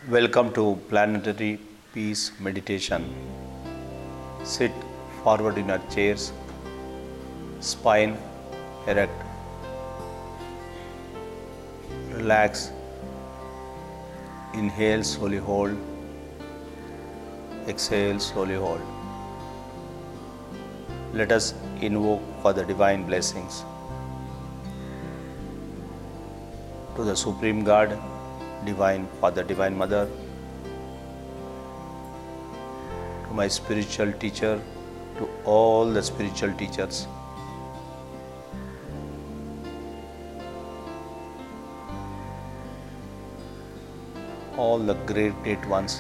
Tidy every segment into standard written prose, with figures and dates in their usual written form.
Welcome to Planetary Peace Meditation. Sit forward in your chairs, spine erect. Relax. Inhale, slowly hold. Exhale, slowly hold. Let us invoke for the divine blessings. To the Supreme God, Divine Father, Divine Mother, to my spiritual teacher, to all the spiritual teachers, all the great ones,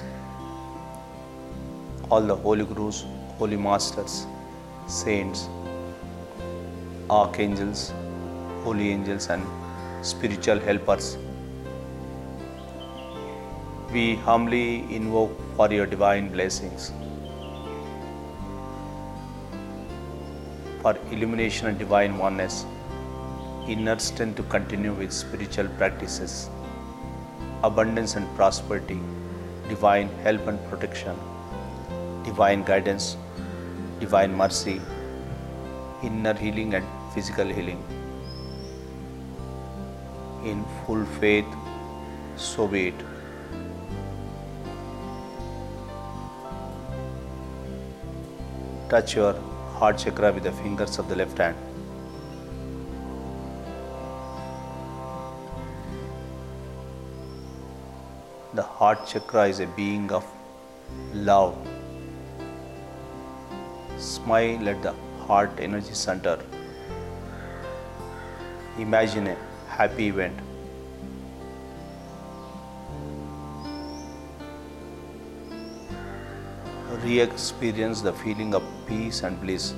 all the holy gurus, holy masters, saints, archangels, holy angels and spiritual helpers. We humbly invoke for your divine blessings, for illumination and divine oneness, inner strength to continue with spiritual practices, abundance and prosperity, divine help and protection, divine guidance, divine mercy, inner healing and physical healing. In full faith, so be it. Touch your heart chakra with the fingers of the left hand. The heart chakra is a being of love. Smile at the heart energy center. Imagine a happy event. Re-experience the feeling of peace and bliss.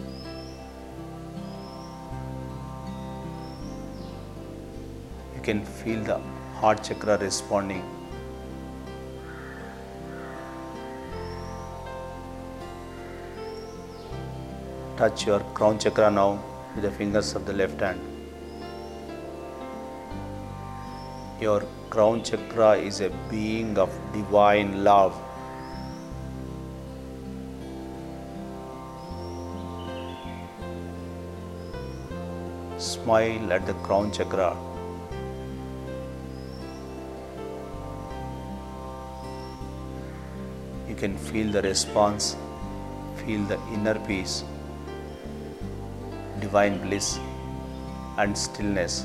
You can feel the heart chakra responding. Touch your crown chakra now with the fingers of the left hand. Your crown chakra is a being of divine love. Smile at the crown chakra. You can feel the response, feel the inner peace, divine bliss and stillness.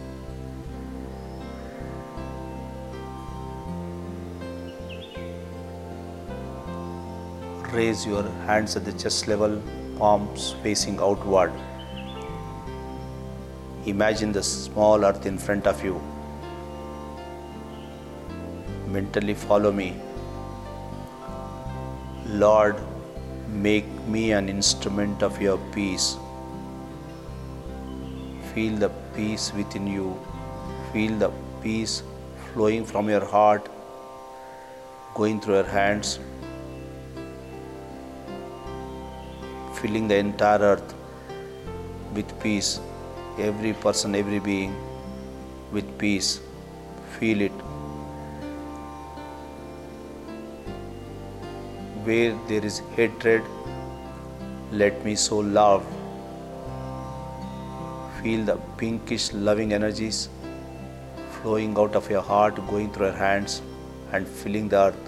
Raise your hands at the chest level, palms facing outward. Imagine the small earth in front of you. Mentally follow me. Lord, make me an instrument of your peace. Feel the peace within you. Feel the peace flowing from your heart, going through your hands, filling the entire earth with peace. Every person, every being with peace. Feel it. Where there is hatred, let me sow love. Feel the pinkish loving energies flowing out of your heart, going through your hands and filling the earth.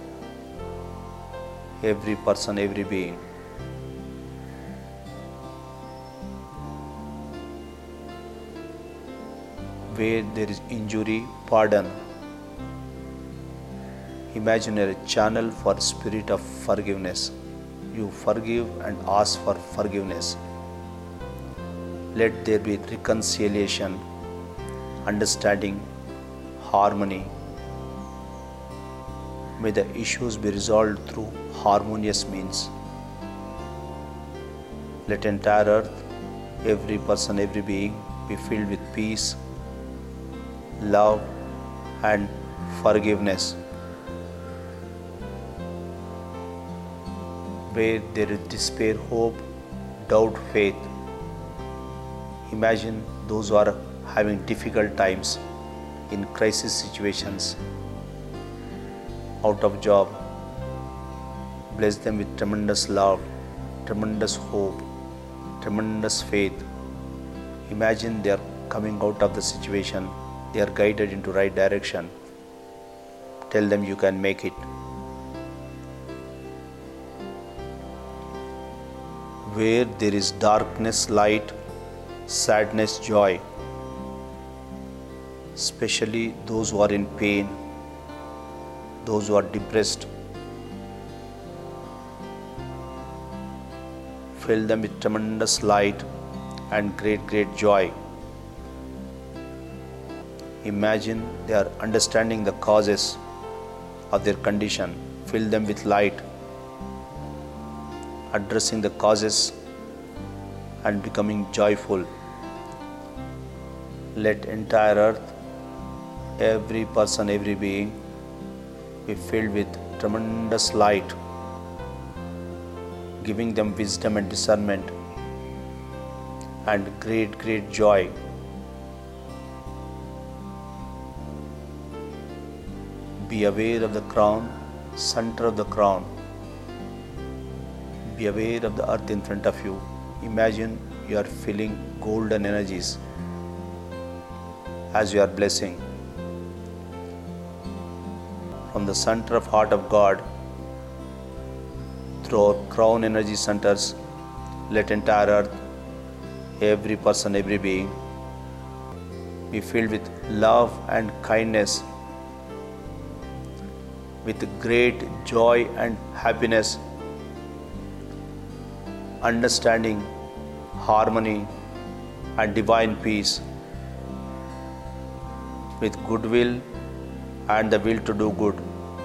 Every person, every being. Where there is injury, pardon. Imagine a channel for spirit of forgiveness. You forgive and ask for forgiveness. Let there be reconciliation, understanding, harmony. May the issues be resolved through harmonious means. Let entire earth, every person, every being be filled with peace, love and forgiveness. Where there is despair, hope, doubt, faith, imagine those who are having difficult times in crisis situations. out of job. Bless them with tremendous love, tremendous hope, tremendous faith. Imagine they are coming out of the situation. They are guided into right direction. Tell them you can make it. Where there is darkness, light, sadness, joy. Especially those who are in pain, those who are depressed. Fill them with tremendous light and great joy. Imagine they are understanding the causes of their condition. Fill them with light, addressing the causes and becoming joyful. Let entire earth, every person, every being be filled with tremendous light, giving them wisdom and discernment and great joy. Be aware of the crown, center of the crown. Be aware of the earth in front of you. Imagine you are feeling golden energies as you are blessing. From the center of heart of God, through our crown energy centers, let entire earth, every person, every being be filled with love and kindness, with great joy and happiness, understanding, harmony and divine peace, with goodwill and the will to do good.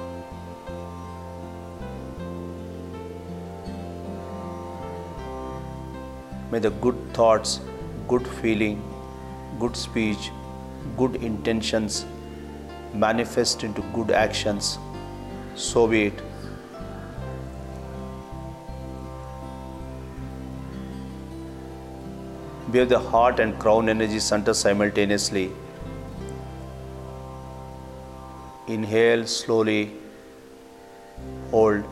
May the good thoughts, good feeling, good speech, good intentions manifest into good actions. So be it. Bear the heart and crown energy center simultaneously. Inhale slowly, hold.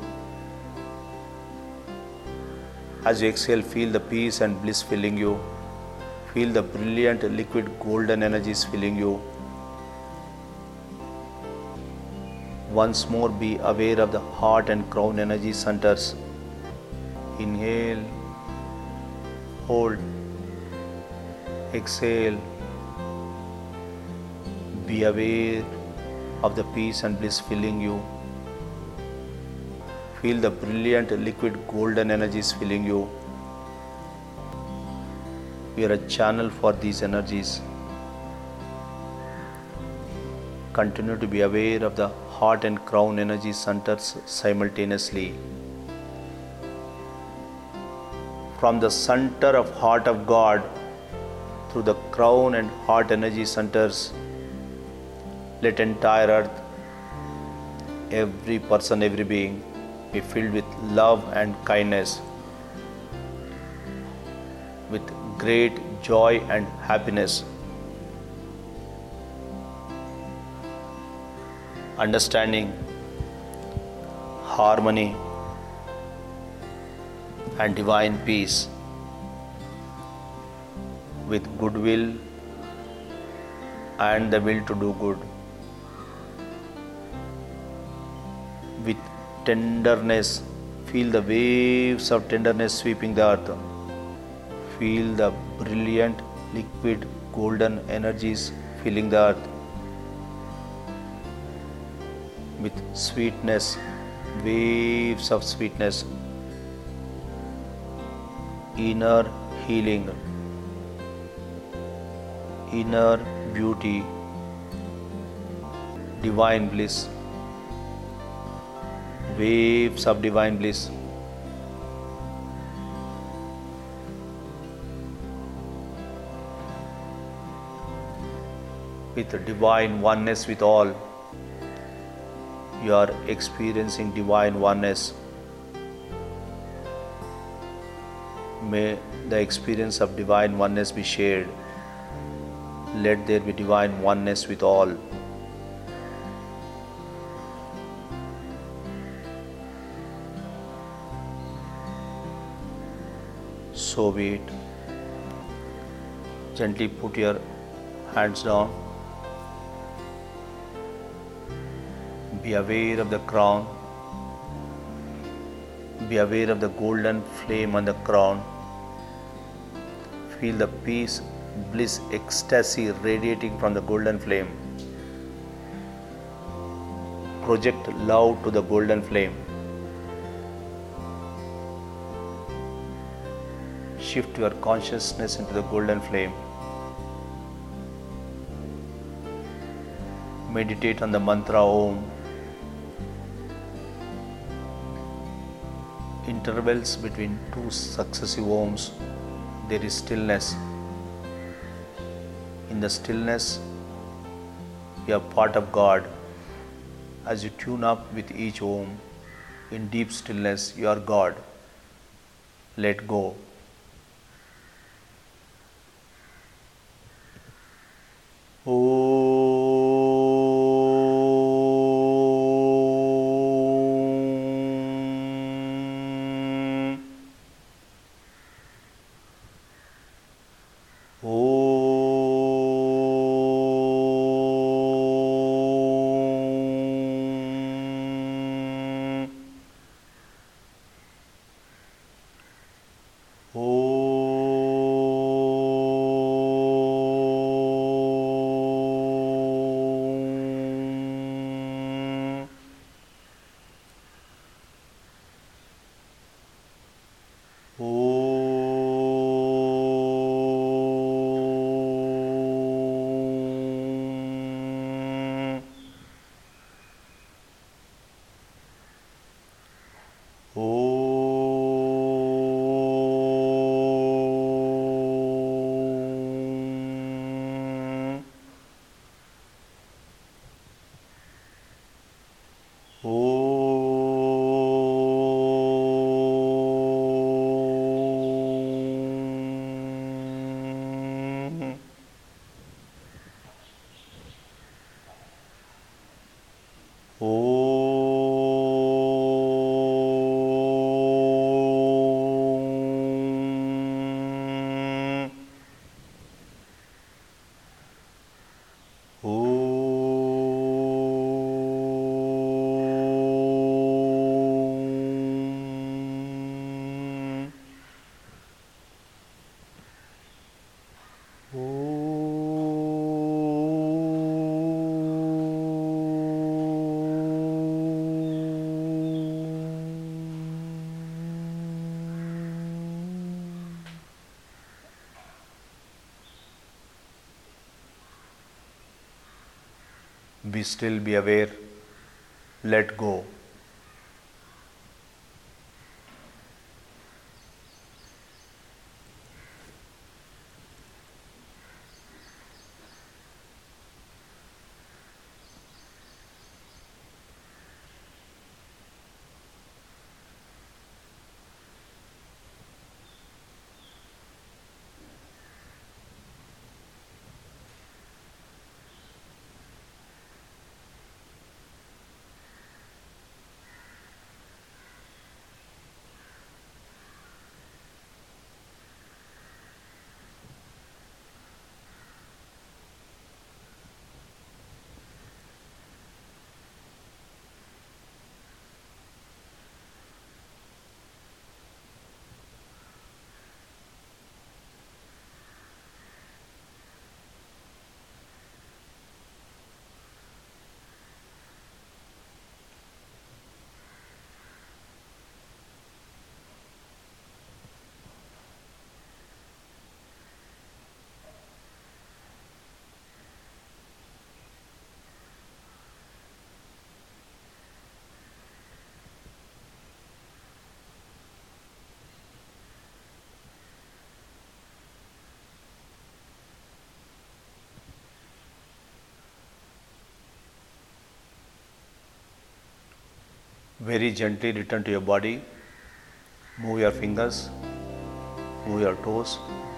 As you exhale, feel the peace and bliss filling you. Feel the brilliant liquid golden energies filling you. Once more, be aware of the heart and crown energy centers. Inhale, hold, exhale. Be aware of the peace and bliss filling you. Feel the brilliant liquid golden energies filling you. We are a channel for these energies. Continue to be aware of the heart and crown energy centers simultaneously. From the center of heart of God through the crown and heart energy centers, let entire earth, every person, every being be filled with love and kindness, with great joy and happiness, understanding, harmony and divine peace, with goodwill and the will to do good, with tenderness. Feel the waves of tenderness sweeping the earth. Feel the brilliant liquid golden energies filling the earth. With sweetness, waves of sweetness, inner healing, inner beauty, divine bliss, waves of divine bliss. With divine oneness with all, you are experiencing divine oneness. May the experience of divine oneness be shared. Let there be divine oneness with all. So be it. Gently put your hands down. Be aware of the crown. Be aware of the golden flame on the crown. Feel the peace, bliss, ecstasy radiating from the golden flame. Project love to the golden flame. Shift your consciousness into the golden flame. Meditate on the mantra Om. Intervals between two successive Oms, there is stillness. In the stillness, you are part of God. As you tune up with each Om, in deep stillness, you are God. Let go. Be still, be aware, let go. Very gently return to your body. Move your fingers, move your toes.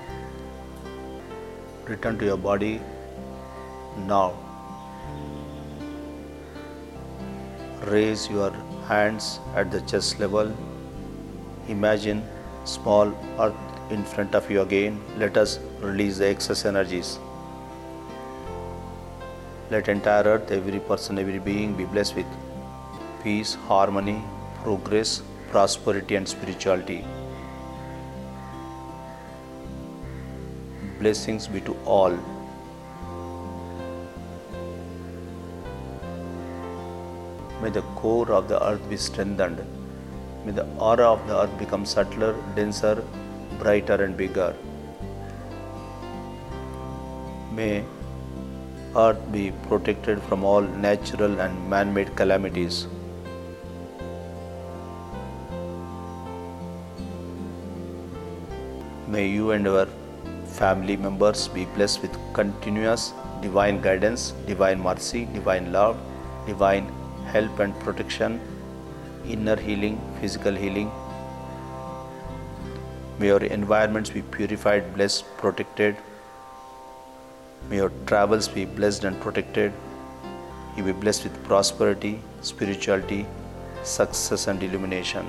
Return to your body now. Raise your hands at the chest level. Imagine small earth in front of you again. Let us release the excess energies. Let entire earth, every person, every being be blessed with peace, harmony, progress, prosperity and spirituality. Blessings be to all. May the core of the earth be strengthened. May the aura of the earth become subtler, denser, brighter and bigger. May earth be protected from all natural and man-made calamities. May you and your family members be blessed with continuous divine guidance, divine mercy, divine love, divine help and protection, inner healing, physical healing. May your environments be purified, blessed, protected. May your travels be blessed and protected. You be blessed with prosperity, spirituality, success and illumination.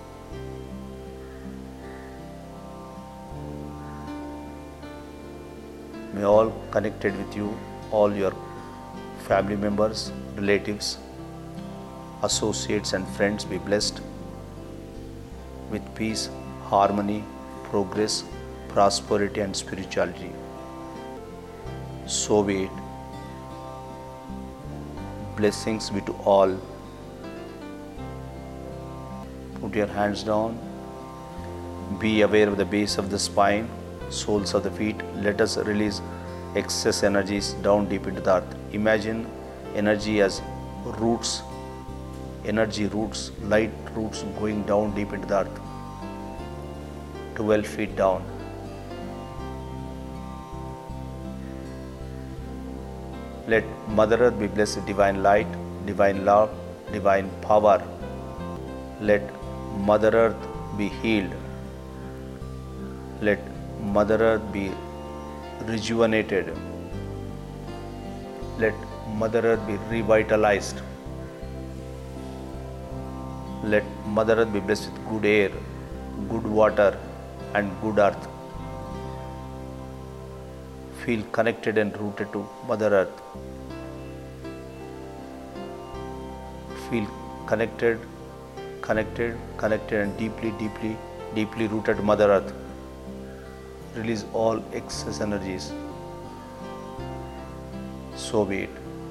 May all connected with you, all your family members, relatives, associates and friends be blessed with peace, harmony, progress, prosperity and spirituality. So be it. Blessings be to all. Put your hands down. Be aware of the base of the spine, soles of the feet. Let us release excess energies down deep into the earth. Imagine energy as roots, energy roots, light roots going down deep into the earth, 12 feet down. Let Mother Earth be blessed with divine light, divine love, divine power. Let Mother Earth be healed. Let Mother Earth be rejuvenated. Let Mother Earth be revitalized. Let Mother Earth be blessed with good air, good water and good earth. Feel connected and rooted to Mother Earth. Feel connected and deeply rooted to Mother Earth. Release all excess energies. So be it.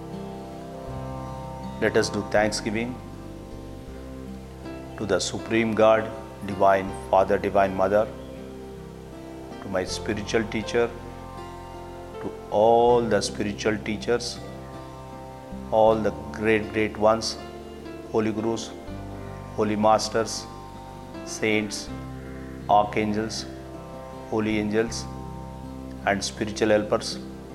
Let us do thanksgiving to the Supreme God, Divine Father, Divine Mother, to my spiritual teacher, to all the spiritual teachers, all the great ones, Holy Gurus, Holy Masters, Saints, Archangels, Holy Angels and spiritual helpers.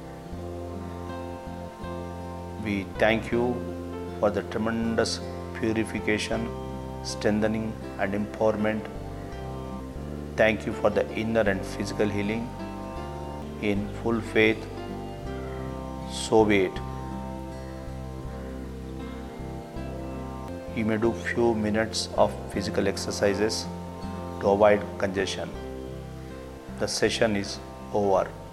We thank you for the tremendous purification, strengthening and empowerment. Thank you for the inner and physical healing. In full faith, so be it. You may do few minutes of physical exercises to avoid congestion. The session is over.